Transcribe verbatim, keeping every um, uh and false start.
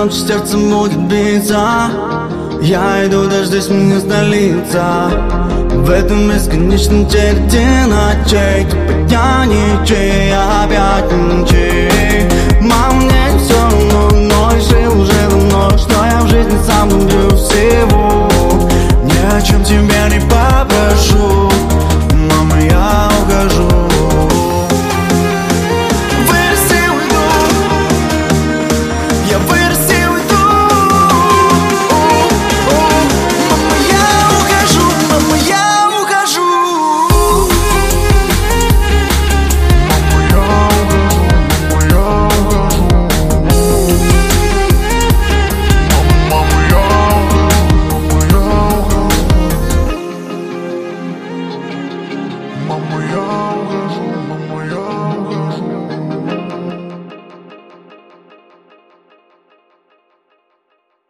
громче сердце будет биться. Я иду, дождись меня столица. В этом бесконечном череде ночей типа я ничей, опять ничей. Мам, мне все равно, но решил уже давно, что я в жизни сам люблю всего. Ни о чем тебя не попрошу, мама, я ухожу.